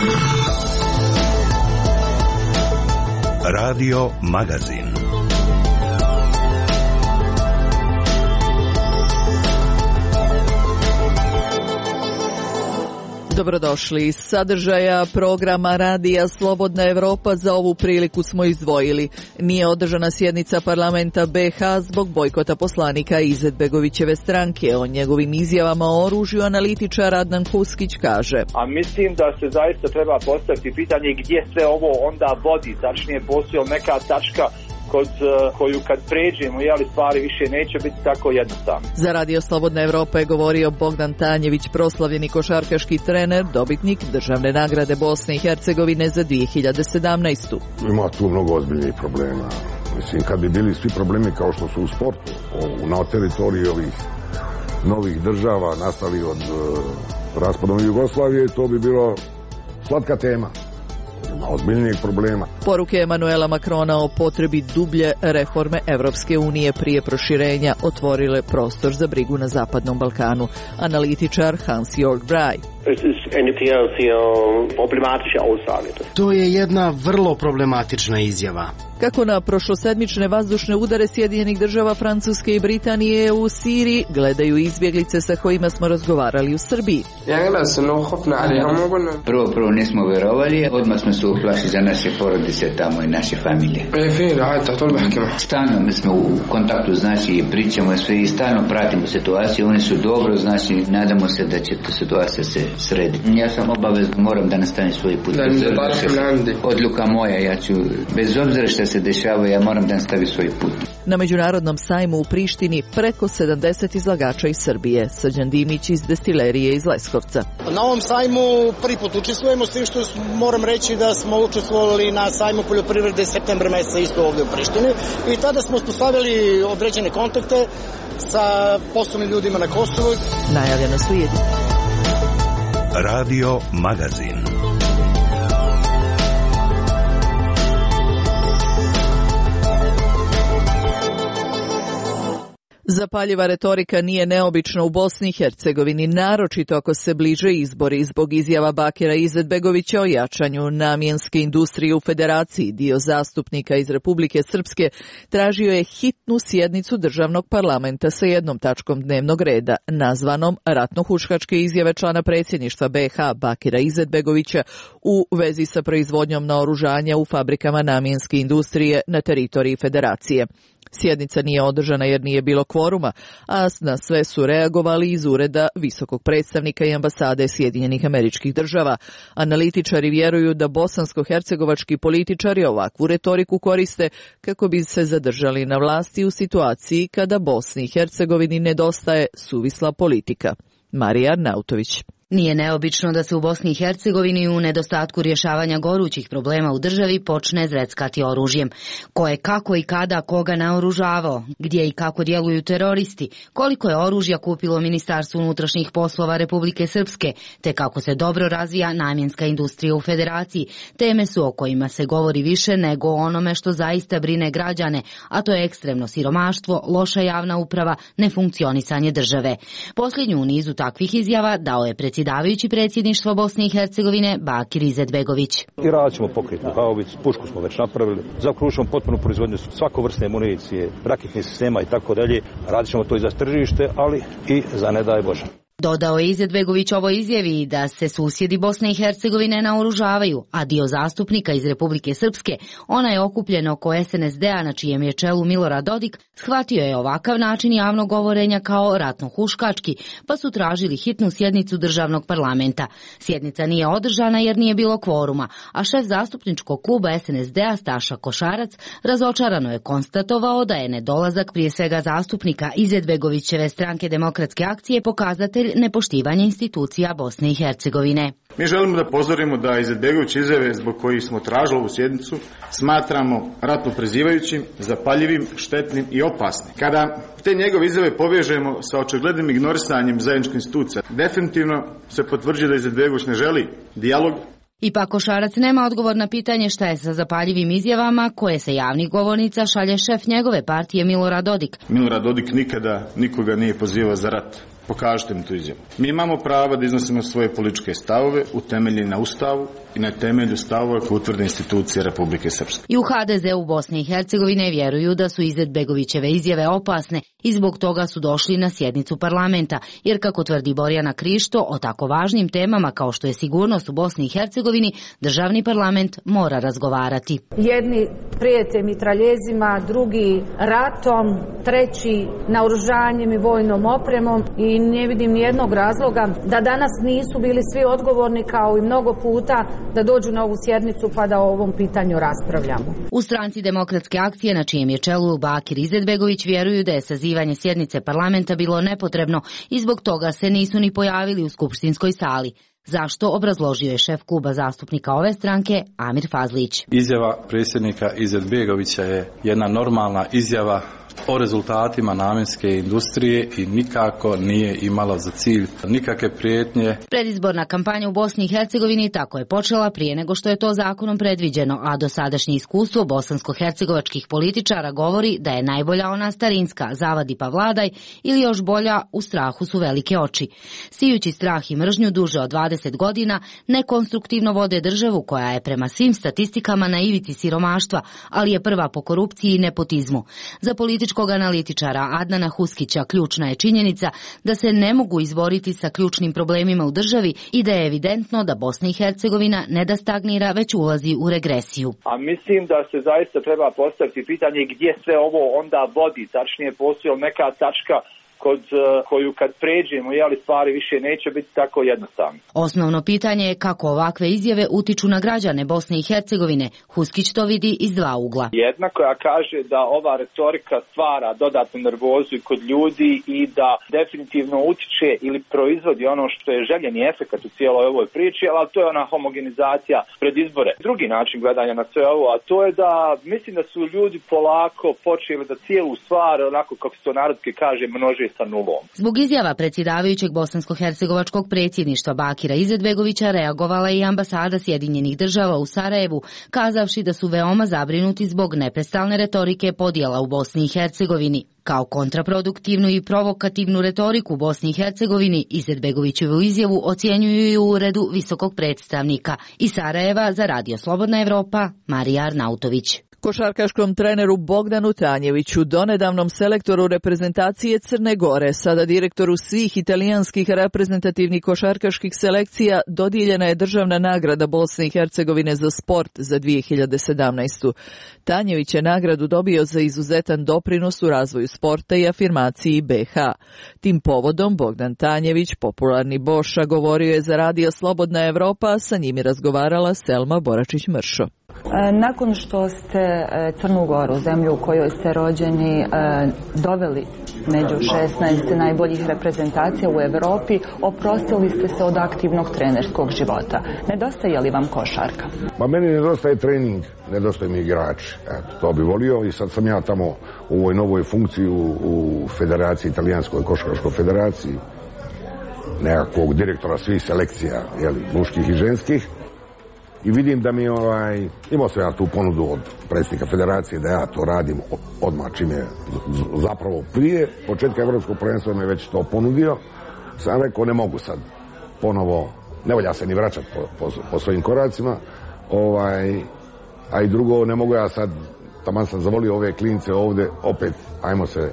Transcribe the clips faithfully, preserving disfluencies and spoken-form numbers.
Radio Magazin. Dobrodošli. Iz sadržaja programa Radija Slobodna Evropa za ovu priliku smo izdvojili. Nije održana sjednica parlamenta be ha zbog bojkota poslanika Izetbegovićeve stranke. O njegovim izjavama o oružju analitičar Adnan Kuskić kaže: A mislim da se zaista treba postaviti pitanje gdje sve ovo onda vodi, tačnije postoji neka tačka kod koju kad pređemo, jeli, stvari više neće biti tako jednostavno. Za Radio Slobodna Evropa je govorio Bogdan Tanjević, proslavljeni košarkaški trener, dobitnik državne nagrade Bosne i Hercegovine za dvije hiljade sedamnaestu. Ima tu mnogo ozbiljnih problema. Mislim, kad bi bili svi problemi kao što su u sportu, na teritoriji ovih novih država nastali od uh, raspadom Jugoslavije, to bi bilo slatka tema. Ima ozbiljnijih problema. Poruke Emanuela Makrona o potrebi dublje reforme Evropske unije prije proširenja otvorile prostor za brigu na Zapadnom Balkanu. Analitičar Hans-Jörg Brey. To je jedna vrlo problematična izjava. Kako na prošlosedmične vazdušne udare Sjedinjenih država, Francuske i Britanije u Siriji gledaju izbjeglice sa kojima smo razgovarali u Srbiji. Prvo, prvo nismo vjerovali, odmah smo se uplašili za naše porodice tamo i naše familije. Stalno mi smo u kontaktu, znači, i pričamo sve i stalno pratimo situaciju, oni su dobro, znači, nadamo se da će ta situacija se srediti. Ja sam obavezno, moram da nastavim svoj put. Odluka moja, ja ću, bez obzira što se dešava, ja moram da nastavim svoj put. Na međunarodnom sajmu u Prištini preko sedamdeset izlagača iz Srbije. Srđan Dimić iz destilerije iz Leskovca. Na ovom sajmu prvi put učestvujemo, s tim što moram reći da smo učestvovali na sajmu poljoprivrede septembra meseca isto ovdje u Prištini i tada smo uspostavili određene kontakte sa poslovnim ljudima na Kosovu. Najavljeno slijedi. Radio Magazin. Zapaljiva retorika nije neobična u Bosni i Hercegovini, naročito ako se bliže izbori. Zbog izjava Bakira Izetbegovića o jačanju namjenske industrije u Federaciji, dio zastupnika iz Republike Srpske tražio je hitnu sjednicu državnog parlamenta sa jednom tačkom dnevnog reda, nazvanom ratno-huškačke izjave člana predsjedništva be ha Bakira Izetbegovića u vezi sa proizvodnjom naoružanja u fabrikama namjenske industrije na teritoriji Federacije. Sjednica nije održana jer nije bilo kvoruma, a na sve su reagovali iz ureda visokog predstavnika i ambasade Sjedinjenih Američkih Država. Analitičari vjeruju da bosansko-hercegovački političari ovakvu retoriku koriste kako bi se zadržali na vlasti u situaciji kada Bosni i Hercegovini nedostaje suvisla politika. Marija Arnautović. Nije neobično da se u Bosni i Hercegovini u nedostatku rješavanja gorućih problema u državi počne zreckati oružjem. Ko je kako i kada koga naoružavao, gdje i kako djeluju teroristi, koliko je oružja kupilo Ministarstvo unutrašnjih poslova Republike Srpske, te kako se dobro razvija namjenska industrija u Federaciji. Teme su o kojima se govori više nego o onome što zaista brine građane, a to je ekstremno siromaštvo, loša javna uprava, nefunkcionisanje države. Posljednju u nizu takvih izjava dao je predsjedavajući predsjedništva Bosne i Hercegovine Bakir Izetbegović. I radit ćemo pokretnu haubicu, pušku smo već napravili, zaokružujemo potpuno proizvodnju svako vrste municije, raketnih sistema i tako dalje. Radit ćemo to i za tržište, ali i za ne daj Bože. Dodao je Izetbegović ovoj izjavi da se susjedi Bosne i Hercegovine naoružavaju, a dio zastupnika iz Republike Srpske, ona je okupljen oko es en es de a na čijem je čelu Milorad Dodik, shvatio je ovakav način javnog govorenja kao ratno-huškački, pa su tražili hitnu sjednicu državnog parlamenta. Sjednica nije održana jer nije bilo kvoruma, a šef zastupničkog kluba es en es de a Staša Košarac razočarano je konstatovao da je nedolazak prije svega zastupnika Izetbegovićeve stranke Demokratske akcije pokazatelj nepoštivanja institucija Bosne i Hercegovine. Mi želimo da pozorimo da Izetbegović izjave zbog kojih smo tražili ovu sjednicu smatramo ratno prizivajućim, zapaljivim, štetnim i opasnim. Kada te njegove izjave povežemo sa očiglednim ignorisanjem zajedničkih institucija, definitivno se potvrđuje da Izetbegović ne želi dijalog. Ipak Košarac nema odgovor na pitanje šta je sa zapaljivim izjavama koje se javnih govornica šalje šef njegove partije Milorad Dodik. Milorad Dodik nikada nikoga nije pozivao za rat. pokažite mi tu izjavu. Mi imamo pravo da iznosimo svoje političke stavove utemeljene na Ustavu i na temelju stavova koje utvrde institucije Republike Srpske. I u ha de ze u Bosni i Hercegovine vjeruju da su Izetbegovićeve izjave opasne i zbog toga su došli na sjednicu parlamenta, jer kako tvrdi Borjana Krišto, o tako važnim temama kao što je sigurnost u Bosni i Hercegovini, državni parlament mora razgovarati. Jedni prijete mitraljezima, drugi ratom, treći naoružanjem i vojnom opremom i ne vidim nijednog razloga da danas nisu bili svi odgovorni kao i mnogo puta da dođu na ovu sjednicu pa da o ovom pitanju raspravljamo. U stranci Demokratske akcije, na čijem je čelu Bakir Izetbegović, vjeruju da je sazivanje sjednice parlamenta bilo nepotrebno i zbog toga se nisu ni pojavili u skupštinskoj sali. Zašto, obrazložio je šef kluba zastupnika ove stranke Amir Fazlić. Izjava predsjednika Izetbegovića je jedna normalna izjava o rezultatima namjenske industrije i nikako nije imala za cilj nikakve prijetnje. Predizborna kampanja u Bosni i Hercegovini tako je počela prije nego što je to zakonom predviđeno, a dosadašnje iskustvo bosansko-hercegovačkih političara govori da je najbolja ona starinska, zavadi pa vladaj, ili još bolja, u strahu su velike oči. Sijući strah i mržnju duže od dvadeset godina, nekonstruktivno vode državu koja je prema svim statistikama na ivici siromaštva, ali je prva po korupciji i nepotizmu. Za političkog analitičara Adnana Huskića ključna je činjenica da se ne mogu izboriti sa ključnim problemima u državi i da je evidentno da Bosna i Hercegovina ne da stagnira, već ulazi u regresiju. A mislim da se zaista treba postaviti pitanje gdje sve ovo onda vodi, tačnije postoji neka tačka kod koju kad pređemo, jeli, stvari više neće biti tako jednostavno. Osnovno pitanje je kako ovakve izjave utiču na građane Bosne i Hercegovine. Huskić to vidi iz dva ugla. Jedna koja kaže da ova retorika stvara dodatnu nervozu i kod ljudi i da definitivno utiče ili proizvodi ono što je željeni efekat u cijeloj ovoj priči, ali to je ona homogenizacija pred izbore. Drugi način gledanja na sve ovo, a to je da mislim da su ljudi polako počeli da cijelu stvar, onako kako se to narodski kaže, množe sa nulom. Zbog izjava predsjedavajućeg bosansko-hercegovačkog predsjedništva Bakira Izetbegovića reagovala je i ambasada Sjedinjenih država u Sarajevu, kazavši da su veoma zabrinuti zbog neprestalne retorike podjela u Bosni i Hercegovini. Kao kontraproduktivnu i provokativnu retoriku u Bosni i Hercegovini Izetbegovićevu izjavu ocjenjuju i u uredu visokog predstavnika. Iz Sarajeva za Radio Slobodna Evropa, Marija Arnautović. Košarkaškom treneru Bogdanu Tanjeviću, donedavnom selektoru reprezentacije Crne Gore, sada direktoru svih italijanskih reprezentativnih košarkaških selekcija, dodijeljena je državna nagrada Bosne i Hercegovine za sport za dvije hiljade sedamnaestu. Tanjević je nagradu dobio za izuzetan doprinos u razvoju sporta i afirmaciji be ha. Tim povodom Bogdan Tanjević, popularni Boša, govorio je za Radio Slobodna Evropa, sa njim je razgovarala Selma Boračić-Mršo. Nakon što ste Crnu Goru, zemlju u kojoj ste rođeni, doveli među šesnaest najboljih reprezentacija u Evropi, oprostili ste se od aktivnog trenerskog života. Nedostaje li vam košarka? Pa meni nedostaje trening, nedostaje mi igrač. Eto, to bi volio i sad sam ja tamo u ovoj novoj funkciji u, u federaciji, italijanskoj košarkaškoj federaciji, nekakvog direktora svih selekcija, jeli, muških i ženskih. I vidim da mi, ovaj, imao sam ja tu ponudu od predsjednika federacije da ja to radim odmah čim je zapravo prije početka evropskog prvenstva me već to ponudio. Sam rekao ne mogu sad ponovo, ne volja se ni vraćati po, po, po svojim koracima, ovaj, a i drugo ne mogu ja sad, taman sam zavolio ove klince ovdje, opet ajmo se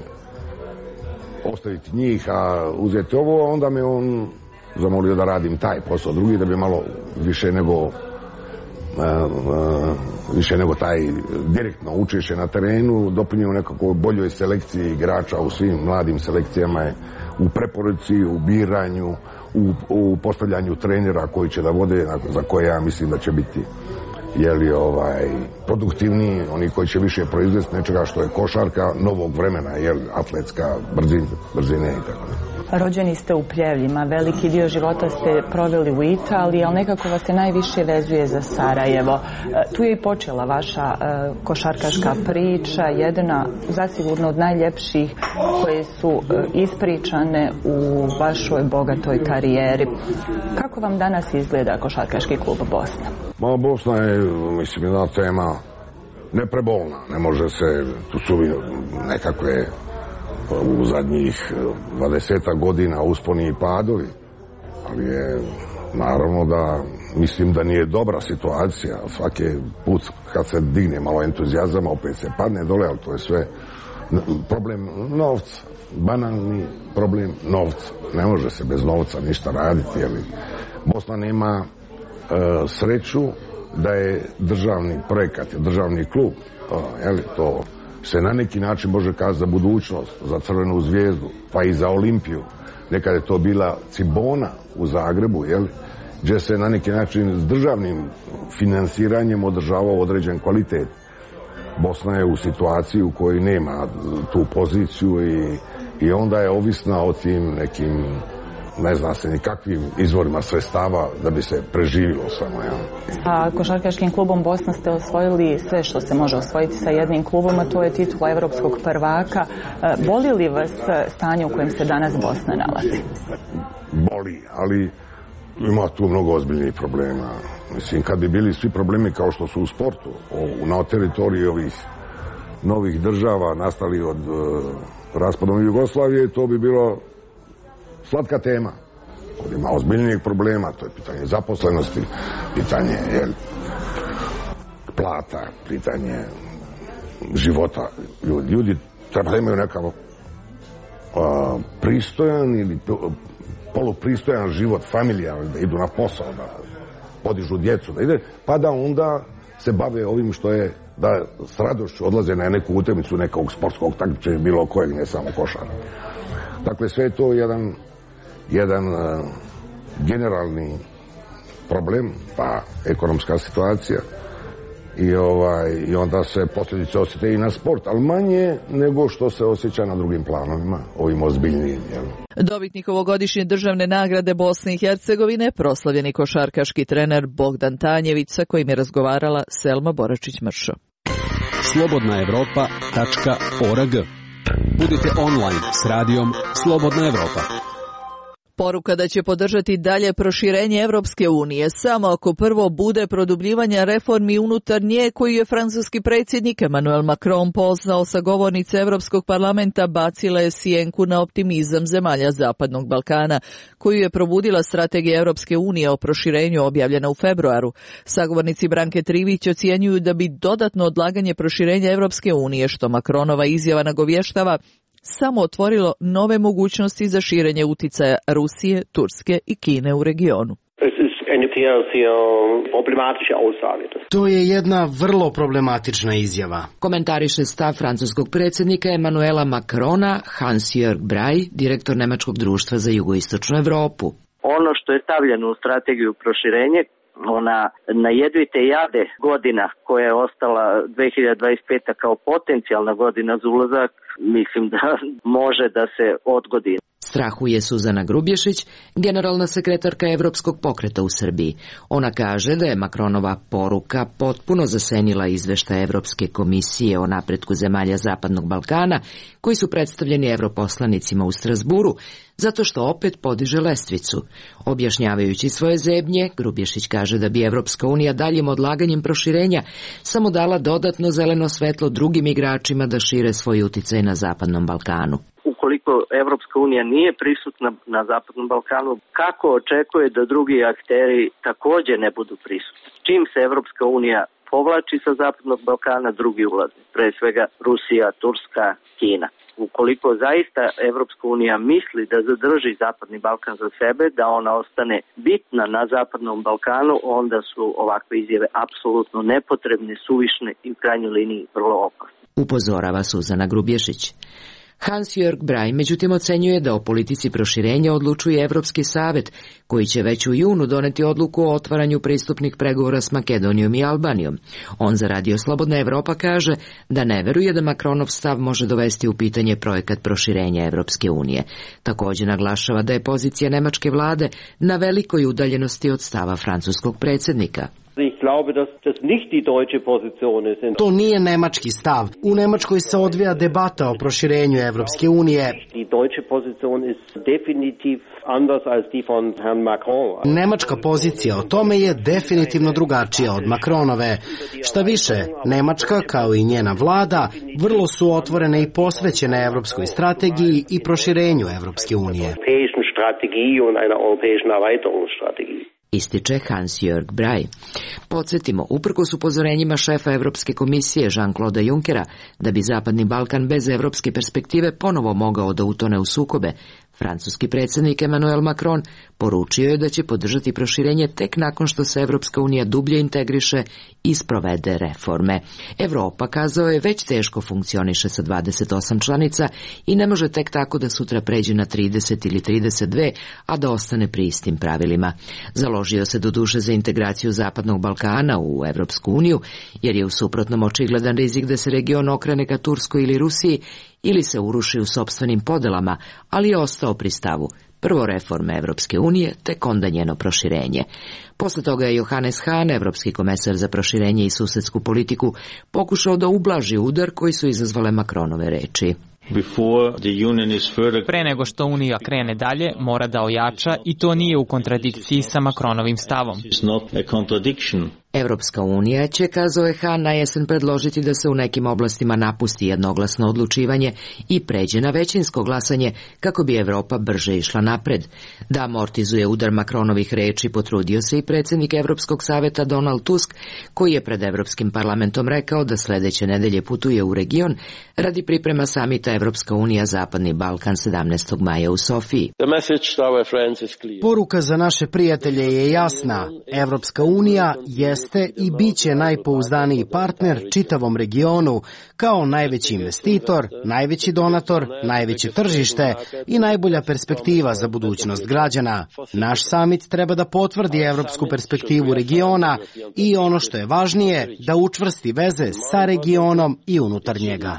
ostaviti njih, a uzeti ovo, onda me on zamolio da radim taj posao drugi, da bi malo više nego Uh, uh, više nego taj direktno učešće na terenu doprinio nekako boljoj selekciji igrača u svim mladim selekcijama je u preporuci, u biranju, u, u postavljanju trenera koji će da vode, za koje ja mislim da će biti jeli, ovaj, produktivniji, oni koji će više proizvesti nečega što je košarka novog vremena, jeli, atletska brzine, brzine i tako ne. Rođeni ste u Pljevljima, veliki dio života ste proveli u Italiji, ali nekako vas se najviše vezuje za Sarajevo. Tu je i počela vaša uh, košarkaška priča, jedna zasigurno od najljepših koje su uh, ispričane u vašoj bogatoj karijeri. Kako vam danas izgleda košarkaški klub Bosna? Ma, Bosna je, mislim, jedna tema neprebolna, ne može se, tu su nekakve u zadnjih dvadesetak godina usponi i padovi, ali je naravno da mislim da nije dobra situacija. Svaki put kad se digne malo entuzijazama opet se padne dole, ali to je sve problem novca, banalni problem novca. Ne može se bez novca ništa raditi, jer Bosna nema e, sreću da je državni projekat, državni klub, jel, to se na neki način može kazati za budućnost, za Crvenu zvijezdu, pa i za Olimpiju. Nekad je to bila Cibona u Zagrebu, jel, gdje se na neki način s državnim finansiranjem održavao određen kvalitet. Bosna je u situaciji u kojoj nema tu poziciju i, i onda je ovisna o tim nekim, ne zna se nikakvim izvorima sredstava da bi se preživilo samo. Ja. A košarkaškim klubom Bosna ste osvojili sve što se može osvojiti sa jednim klubom, a to je titula evropskog prvaka. Boli li vas stanje u kojem se danas Bosna nalazi? Boli, ali ima tu mnogo ozbiljnih problema. Mislim, kad bi bili svi problemi kao što su u sportu, na teritoriji ovih novih država nastali od uh, raspadom Jugoslavije, to bi bilo slatka tema. Ovdje ima ozbiljnijih problema, to je pitanje zaposlenosti, pitanje jel, plata, pitanje života. Ljudi, ljudi treba da imaju nekako uh, pristojan ili polupristojan život, familijarni, da idu na posao, da podižu djecu, da ide, pa da onda se bave ovim što je, da s radošću odlaze na neku utakmicu nekog sportskog takmičenja, bilo kojeg, ne samo košara. Dakle, sve je to jedan, jedan uh, generalni problem, pa ekonomska situacija i, ovaj, i onda se posljedice osjete i na sport, ali manje nego što se osjeća na drugim planovima, ovim ozbiljnijim. Jel? Dobitnik ovogodišnje državne nagrade Bosne i Hercegovine, proslavljeni košarkaški trener Bogdan Tanjević, sa kojim je razgovarala Selma Boračić-Mršo. slobodna evropa tačka org. Budite online s radijom Slobodna Evropa. Poruka da će podržati dalje proširenje Evropske unije samo ako prvo bude produbljivanja reformi unutar nje koju je francuski predsjednik Emmanuel Macron poznao sa govornice Evropskog parlamenta, bacila je sjenku na optimizam zemalja Zapadnog Balkana, koju je probudila strategija Evropske unije o proširenju objavljena u februaru. Sagovornici Branke Trivić ocjenjuju da bi dodatno odlaganje proširenja Evropske unije, što Macronova izjava nagovještava, samo otvorilo nove mogućnosti za širenje uticaja Rusije, Turske i Kine u regionu. To je jedna vrlo problematična izjava. Komentariše stav francuskog predsjednika Emmanuela Macrona Hans-Jörg Brey, direktor Nemačkog društva za jugoistočnu Evropu. Ono što je stavljeno u strategiju proširenja, ona najedvite jade godina koja je ostala dve hiljade dvadeset peta kao potencijalna godina za ulazak, mislim da može da se odgodi. Strahuje Suzana Grubješić, generalna sekretarka Evropskog pokreta u Srbiji. Ona kaže da je Macronova poruka potpuno zasenila izveštaj Evropske komisije o napretku zemalja Zapadnog Balkana, koji su predstavljeni europoslanicima u Strasburu, zato što opet podiže lestvicu. Objašnjavajući svoje zebnje, Grubješić kaže da bi Evropska unija daljim odlaganjem proširenja samo dala dodatno zeleno svetlo drugim igračima da šire svoj uticaj na Zapadnom Balkanu. Ukoliko Evropska unija nije prisutna na Zapadnom Balkanu, kako očekuje da drugi akteri također ne budu prisutni? Čim se Evropska unija povlači sa Zapadnog Balkana, drugi ulaze. Pre svega Rusija, Turska, Kina. Ukoliko zaista Evropska unija misli da zadrži Zapadni Balkan za sebe, da ona ostane bitna na Zapadnom Balkanu, onda su ovakve izjave apsolutno nepotrebne, suvišne i u krajnjoj liniji vrlo opasne. Upozorava Suzana Grubješić. Hans-Jörg Brey međutim ocenjuje da o politici proširenja odlučuje Evropski savet, koji će već u junu doneti odluku o otvaranju pristupnih pregovora s Makedonijom i Albanijom. On za Radio Slobodna Evropa kaže da ne veruje da Macronov stav može dovesti u pitanje projekat proširenja Evropske unije. Također naglašava da je pozicija nemačke vlade na velikoj udaljenosti od stava francuskog predsjednika. The To nije nemački stav. U Nemačkoj se odvija debata o proširenju Evropske unije. Nemačka pozicija o tome je definitivno drugačija od Macronove. Šta više, Nemačka, kao i njena vlada, vrlo su otvorene i posvećene evropskoj strategiji i proširenju Evropske unije. Ističe Hans-Jörg Braj. Podsjetimo, uprkos upozorenjima šefa Evropske komisije Jean-Claude Junckera da bi Zapadni Balkan bez evropske perspektive ponovo mogao da utone u sukobe, francuski predsjednik Emmanuel Macron poručio je da će podržati proširenje tek nakon što se Evropska unija dublje integriše i sprovede reforme. Evropa, kazao je, već teško funkcioniše sa dvadeset osam članica i ne može tek tako da sutra pređe na trideset ili trideset dve, a da ostane pri istim pravilima. Založio se doduše za integraciju Zapadnog Balkana u Evropsku uniju, jer je u suprotnom očigledan rizik da se region okrene ka Turskoj ili Rusiji ili se uruši u sopstvenim podelama, ali je ostao pri stavu. Prvo reforme Evropske unije, tek onda njeno proširenje. Posle toga je Johannes Hahn, evropski komesar za proširenje i susedsku politiku, pokušao da ublaži udar koji su izazvale Macronove reči. Pre nego što Unija krene dalje, mora da ojača i to nije u kontradikciji sa Macronovim stavom. Evropska unija će, kazao je Hahn, na jesen predložiti da se u nekim oblastima napusti jednoglasno odlučivanje i pređe na većinsko glasanje kako bi Evropa brže išla napred. Da amortizuje udar Macronovih reči potrudio se i predsjednik Evropskog saveta Donald Tusk, koji je pred Evropskim parlamentom rekao da sledeće nedelje putuje u region radi priprema samita Evropska unija Zapadni Balkan sedamnaestog maja u Sofiji. Poruka za naše prijatelje je jasna. Evropska unija je jeste i bit će najpouzdaniji partner čitavom regionu, kao najveći investitor, najveći donator, najveće tržište i najbolja perspektiva za budućnost građana. Naš samit treba da potvrdi evropsku perspektivu regiona i, ono što je važnije, da učvrsti veze sa regionom i unutar njega.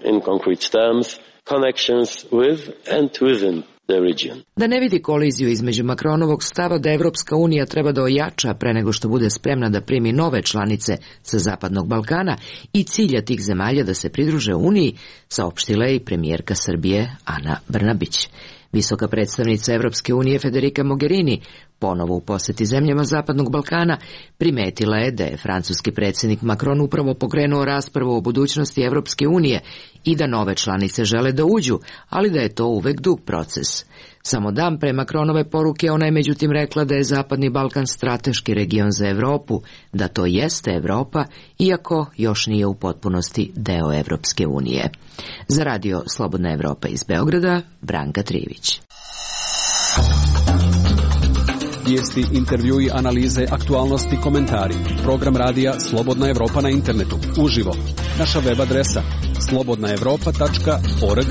Da ne vidi koliziju između Macronovog stava da Evropska unija treba da ojača pre nego što bude spremna da primi nove članice sa Zapadnog Balkana i cilja tih zemalja da se pridruže Uniji, saopštila je i premijerka Srbije Ana Brnabić. Visoka predstavnica Evropske unije Federica Mogherini, ponovo u poseti zemljama Zapadnog Balkana, primetila je da je francuski predsjednik Macron upravo pokrenuo raspravu o budućnosti Evropske unije i da nove članice žele da uđu, ali da je to uvek dug proces. Samo dan pre Macronove poruke ona je međutim rekla da je Zapadni Balkan strateški region za Evropu, da to jeste Evropa, iako još nije u potpunosti deo Evropske unije. Za radio Slobodna Evropa iz Beograda, Branka Trivić. Vijesti, intervjui, analize, aktualnosti, komentari. Program radija Slobodna Evropa na internetu. Uživo. Naša web adresa slobodna evropa tačka org.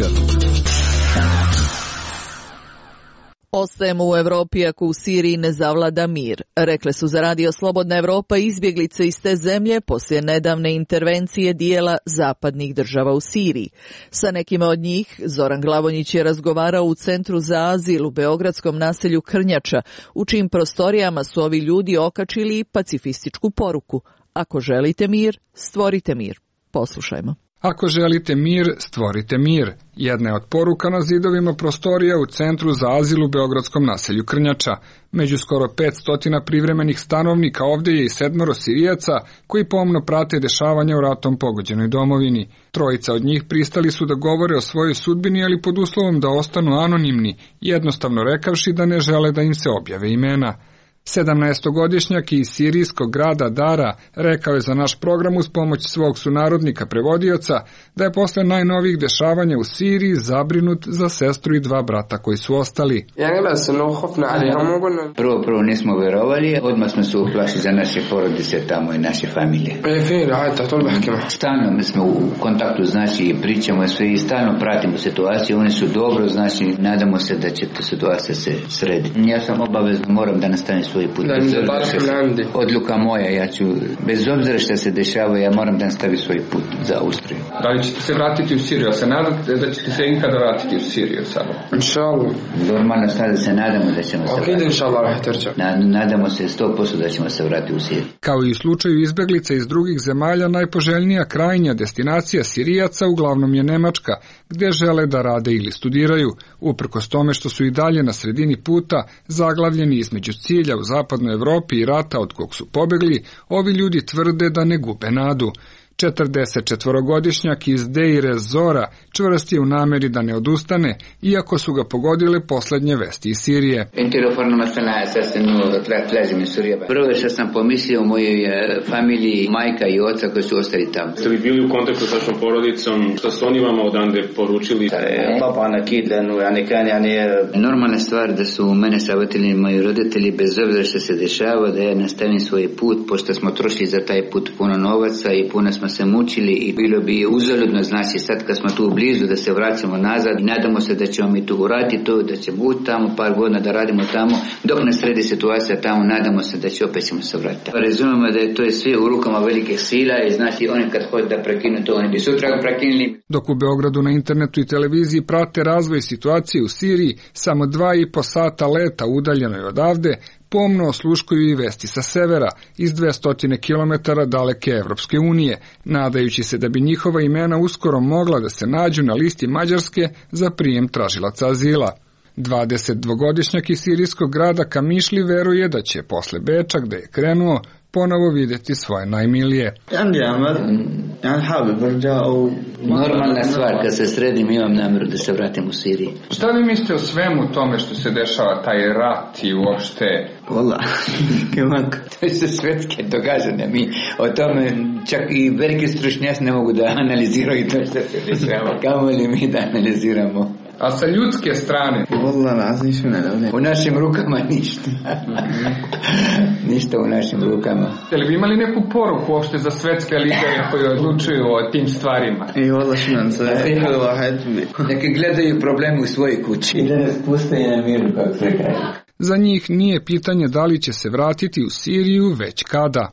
Ostajemo u Evropi ako u Siriji ne zavlada mir, rekle su za radio Slobodna Evropa izbjeglice iz te zemlje poslije nedavne intervencije dijela zapadnih država u Siriji. Sa nekima od njih Zoran Glavonjić je razgovarao u Centru za azil u beogradskom naselju Krnjača, u čijim prostorijama su ovi ljudi okačili pacifističku poruku: ako želite mir, stvorite mir. Poslušajmo. Ako želite mir, stvorite mir. Jedna je od poruka na zidovima prostorija u Centru za azil u beogradskom naselju Krnjača. Među skoro petsto privremenih stanovnika ovdje je i sedmoro Sirijaca koji pomno prate dešavanja u ratom pogođenoj domovini. Trojica od njih pristali su da govore o svojoj sudbini, ali pod uslovom da ostanu anonimni, jednostavno rekavši da ne žele da im se objave imena. sedamnaestogodišnjak iz sirijskog grada Dara rekao je za naš program uz pomoć svog sunarodnika prevodioca da je posle najnovijih dešavanja u Siriji zabrinut za sestru i dva brata koji su ostali. Prvo, prvo nismo vjerovali, odmah smo se uplašili za naše porodice tamo i naše familije. Stalno mi smo u kontaktu, znači, i pričamo sve i stalno pratimo situaciju, oni su dobro, znači, nadamo se da će ta situacija se srediti. Ja sam obavezno moram da nastavim svoj svoj put. Bez obzira što se, odluka moja, ja ću, bez obzira što se dešava, ja moram da nastavim svoj put za Austriju. Da li ćete se vratiti u Siriju? Se nadate da ćete se ikada vratiti u Siriju samo? Inshallah. Normalno sada se nadamo da ćemo se vratiti. Inshallah. Nadamo se sto posto da ćemo se vratiti u Siriju. Kao i u slučaju izbeglica iz drugih zemalja, najpoželjnija krajnja destinacija Sirijaca uglavnom je Nemačka, gdje žele da rade ili studiraju, uprkos tome što su i dalje na sredini puta, zaglavljeni između cilja u zapadnoj Evropi i rata od kog su pobegli, ovi ljudi tvrde da ne gube nadu. četrdesetčetvorogodišnjak iz Deir ez-Zora čvrst je u nameri da ne odustane, iako su ga pogodile posljednje vesti iz Sirije. Prvo što sam pomislio o mojoj familiji, majka i oca koji su ostali tamo. Ste li bili u kontaktu s vašom porodicom? Što su oni vama odande poručili? Normalna stvar da su mene savjetili moji roditelji, bez obzira što se dešava, da ja nastavim svoj put, pošto smo trošili za taj put puno novaca i puno smo se mučili i bilo bi uzaludno, znači sad kad smo tu blizu da se vraćamo nazad i nadamo se da ćemo mi tu uraditi to, da ćemo biti tamo par godina da radimo tamo, dok ne sredi situacija tamo, nadamo se da će opet ćemo se vratiti. Razumemo da je to je sve u rukama velikih sila i znači oni kad hoće da prekinu to, oni bi sutra prekinuli. Dok u Beogradu na internetu i televiziji prate razvoj situacije u Siriji, samo dva i po sata leta udaljenoj odavde, pomno osluškuju i vesti sa severa, iz dvesta kilometara daleke Evropske unije, nadajući se da bi njihova imena uskoro mogla da se nađu na listi Mađarske za prijem tražilaca azila. dvadesetdvogodišnjak iz sirijskog grada Kamišli veruje da će posle Beča, gde je krenuo, ponovo vidjeti svoje najmilije. Normalna stvar, kad se sredim imam namjeru da se vratim u Siriji. Šta vi mislite o svemu tome što se dešava, taj rat i uopšte? Vola, to su svetske događanja. Mi o tome čak i veliki stručnjaci ne mogu da analiziraju to što se dešava. Kamo li mi da analiziramo? A sa ljudske strane? U našim rukama ništa. Ništa u našim rukama. Jeste li vi imali neku poruku uopšte za svetske lidere koji odlučuju o tim stvarima? Neki gledaju probleme u svojoj kući. I da ne spuste na miru, kako se kaže. Za njih nije pitanje da li će se vratiti u Siriju, već kada.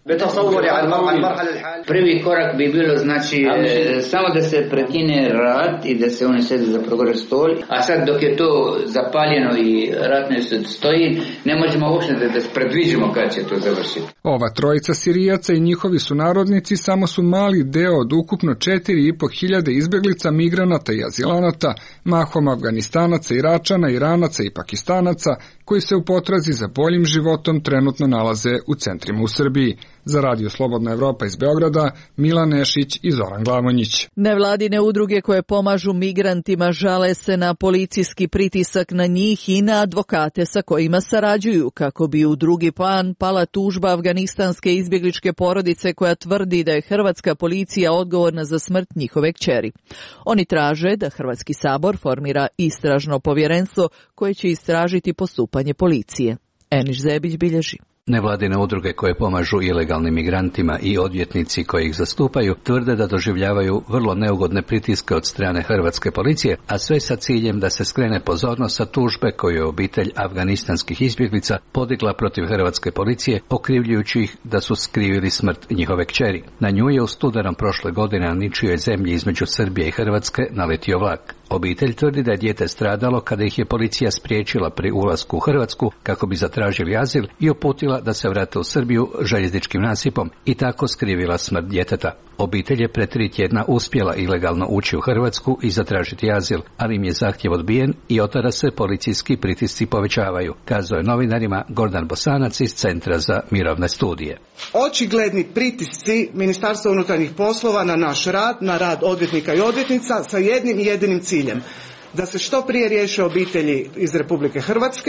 Prvi korak bi bilo, znači, e, samo da se prekine rat i da se oni sede za program stol, a sad dok je to zapaljeno i rat ne stoji, ne možemo uopšte da, da predviđamo kada će to završiti. Ova trojica Sirijaca i njihovi sunarodnici samo su mali deo od ukupno četiri i po hiljade izbeglica, migranata i azilanata, mahom Afganistanaca, Iračana, Iranaca i Pakistanaca, koji se u potrazi za boljim životom trenutno nalaze u centrima u Srbiji. Za Radio Slobodna Evropa iz Beograda, Milan Nešić i Zoran Glavonjić. Nevladine udruge koje pomažu migrantima žale se na policijski pritisak na njih i na advokate sa kojima sarađuju, kako bi u drugi plan pala tužba afganistanske izbjegličke porodice koja tvrdi da je hrvatska policija odgovorna za smrt njihove kćeri. Oni traže da Hrvatski sabor formira istražno povjerenstvo koje će istražiti postupanje policije. Eniš Zebić bilježi. Nevladine udruge koje pomažu ilegalnim migrantima i odvjetnici koji ih zastupaju tvrde da doživljavaju vrlo neugodne pritiske od strane hrvatske policije, a sve sa ciljem da se skrene pozornost sa tužbe koju je obitelj afganistanskih izbjeglica podigla protiv hrvatske policije, okrivljujući ih da su skrivili smrt njihove kćeri. Na nju je u studenom prošle godine na ničijoj zemlji između Srbije i Hrvatske naletio vlak. Obitelj tvrdi da je dijete stradalo kada ih je policija spriječila pri ulasku u Hrvatsku kako bi zatražili azil i uputila da se vrate u Srbiju željezničkim nasipom i tako skrivila smrt djeteta. Obitelj je pre tri tjedna uspjela ilegalno ući u Hrvatsku i zatražiti azil, ali im je zahtjev odbijen i od tada se policijski pritisci povećavaju, kazao je novinarima Gordan Bosanac iz Centra za mirovne studije. Očigledni pritisci Ministarstva unutarnjih poslova na naš rad, na rad odvjetnika i odvjetnica sa jednim jedinim ciljem. Da se što prije riješe obitelji iz Republike Hrvatske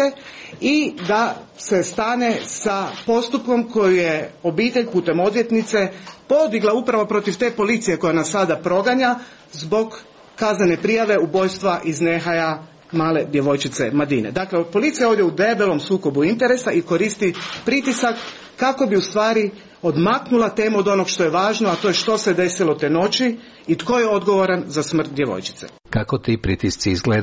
i da se stane sa postupkom koju je obitelj putem odvjetnice podigla upravo protiv te policije koja nas sada proganja zbog kaznene prijave ubojstva iz nehaja male djevojčice Madine. Dakle, policija je ovdje u debelom sukobu interesa i koristi pritisak kako bi u stvari odmaknula temu od onog što je važno, a to je što se desilo te noći i tko je odgovoran za smrt djevojčice. Kako ti pritisci izgledaju?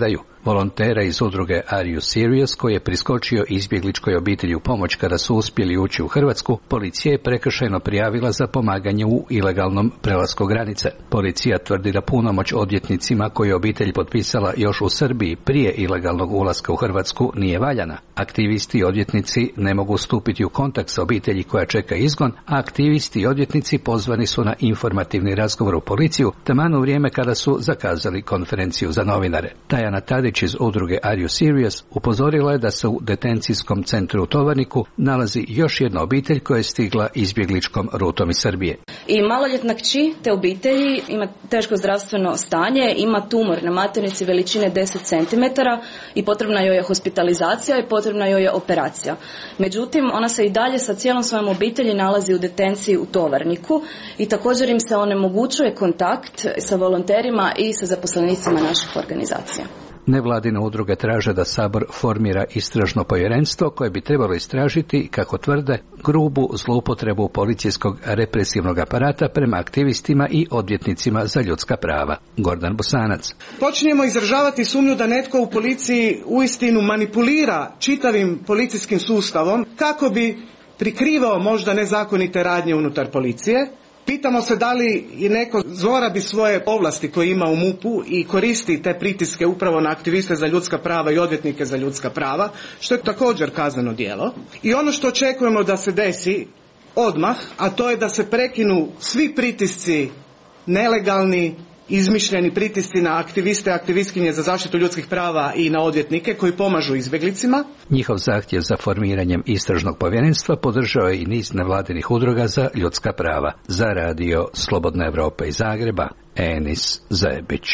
volontera iz udruge Are You Serious, koji je priskočio izbjegličkoj obitelji u pomoć kada su uspjeli ući u Hrvatsku, policija je prekršajno prijavila za pomaganje u ilegalnom prelasku granice. Policija tvrdi da punomoć odvjetnicima koju je obitelj potpisala još u Srbiji prije ilegalnog ulaska u Hrvatsku nije valjana. Aktivisti i odvjetnici ne mogu stupiti u kontakt sa obitelji koja čeka izgon, a aktivisti i odvjetnici pozvani su na informativni razgovor u policiju, taman u vrijeme kada su zakazali konferenciju za novinare. Tajana Tadić iz udruge Are You Serious upozorila je da se u detencijskom centru u Tovarniku nalazi još jedna obitelj koja je stigla izbjegličkom rutom iz Srbije. I maloljetna kći te obitelji ima teško zdravstveno stanje, ima tumor na maternici veličine deset centimetara i potrebna joj je hospitalizacija i potrebna joj je operacija. Međutim, ona se i dalje sa cijelom svojom obitelji nalazi u detenciji u Tovarniku i također im se onemogućuje kontakt sa volonterima i sa zaposlenicima naših organizacija. Nevladine udruge traže da Sabor formira istražno povjerenstvo koje bi trebalo istražiti, kako tvrde, grubu zloupotrebu policijskog represivnog aparata prema aktivistima i odvjetnicima za ljudska prava. Gordan Bosanac. Počinjemo izražavati sumnju da netko u policiji uistinu manipulira čitavim policijskim sustavom kako bi prikrivao možda nezakonite radnje unutar policije. Pitamo se da li i neko zlorabi svoje ovlasti koje ima u MUP-u i koristi te pritiske upravo na aktiviste za ljudska prava i odvjetnike za ljudska prava, što je također kazneno djelo. I ono što očekujemo da se desi odmah, a to je da se prekinu svi pritisci nelegalni, izmišljeni pritisci na aktiviste, aktivistkinje za zaštitu ljudskih prava i na odvjetnike koji pomažu izbjeglicima. Njihov zahtjev za formiranjem istražnog povjerenstva podržao je i niz nevladinih udruga za ljudska prava. Za radio Slobodna Evropa iz Zagreba, Enis Zajebić.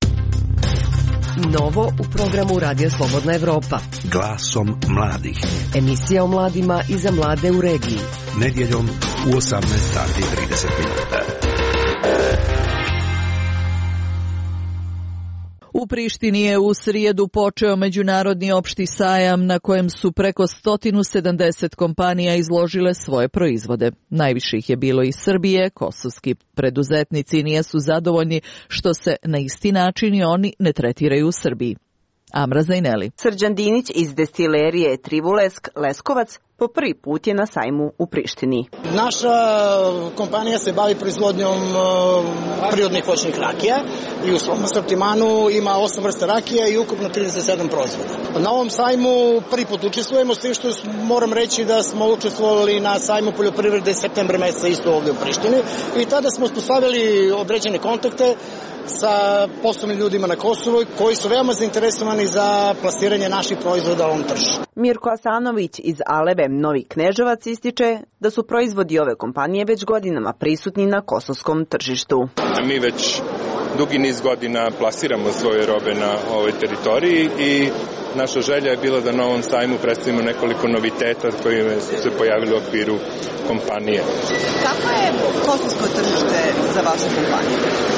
Novo u programu Radio Slobodna Evropa. Glasom mladih. Emisija o mladima i za mlade u regiji. Nedjeljom u osamnaest sati i trideset minuta. U Prištini je u srijedu počeo međunarodni opšti sajam na kojem su preko sto sedamdeset kompanija izložile svoje proizvode. Najviše ih je bilo iz Srbije. Kosovski preduzetnici nisu zadovoljni što se na isti način i oni ne tretiraju u Srbiji. Amra Zajneli. Srđan Dinić iz destilerije Trivulesk Leskovac po prvi put je na sajmu u Prištini. Naša kompanija se bavi proizvodnjom prirodnih voćnih rakija i u svom asortimanu ima osam vrsta rakija i ukupno trideset sedam proizvoda. Na ovom sajmu prvi put učestvujemo, s tim što moram reći da smo učestvovali na sajmu poljoprivrede septembra meseca isto ovdje u Prištini i tada smo uspostavili određene kontakte sa poslovnim ljudima na Kosovu koji su veoma zainteresovani za plasiranje naših proizvoda u ovom tržištu. Mirko Asanović iz Alebe Novi Kneževac ističe da su proizvodi ove kompanije već godinama prisutni na kosovskom tržištu. Mi već dugi niz godina plasiramo svoje robe na ovoj teritoriji i naša želja je bila da na ovom sajmu predstavimo nekoliko noviteta koji su se pojavili u okviru kompanije. Kako je kosovsko tržište za vašu kompaniju?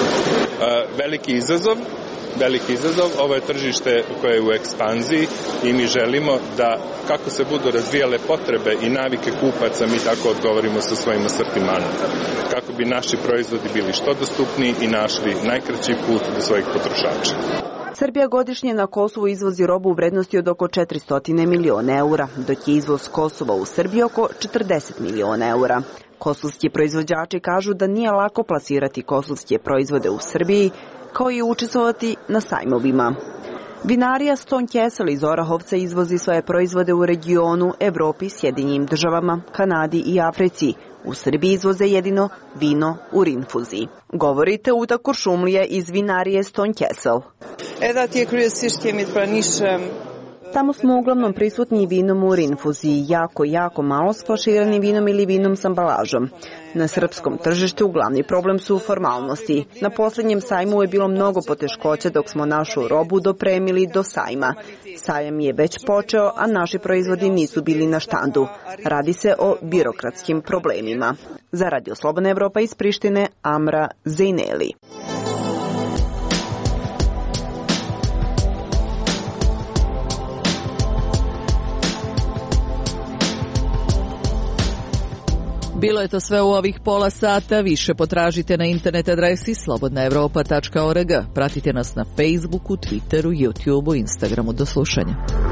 Veliki izazov, veliki izazov. Ovo je tržište koje je u ekspanziji i mi želimo da kako se budu razvijale potrebe i navike kupaca, mi tako odgovorimo sa svojim asortimanom. Kako bi naši proizvodi bili što dostupniji i našli najkraći put do svojih potrošača. Srbija godišnje na Kosovu izvozi robu u vrednosti od oko četiristo miliona eura, dok je izvoz Kosova u Srbiji oko četrdeset miliona eura. Kosovski proizvođači kažu da nije lako plasirati kosovske proizvode u Srbiji, kao i učestvovati na sajmovima. Vinarija Stone Castle iz Orahovca izvozi svoje proizvode u regionu, Evropi, Sjedinjenim državama, Kanadi i Africi. U Srbiji izvoze jedino vino u rinfuzi. Govorite Uta Kuršumlija iz vinarije Stone Castle. Tamo smo uglavnom prisutni vinom u rinfuziji, jako, jako malo s flaširanim vinom ili vinom s ambalažom. Na srpskom tržištu glavni problem su formalnosti. Na posljednjem sajmu je bilo mnogo poteškoća dok smo našu robu dopremili do sajma. Sajam je već počeo, a naši proizvodi nisu bili na štandu. Radi se o birokratskim problemima. Za Radio Slobodna Evropa iz Prištine, Amra Zejneli. Bilo je to sve u ovih pola sata. Više potražite na internet adresi slobodna evropa tačka org. Pratite nas na Facebooku, Twitteru, YouTubeu, Instagramu. Do slušanja.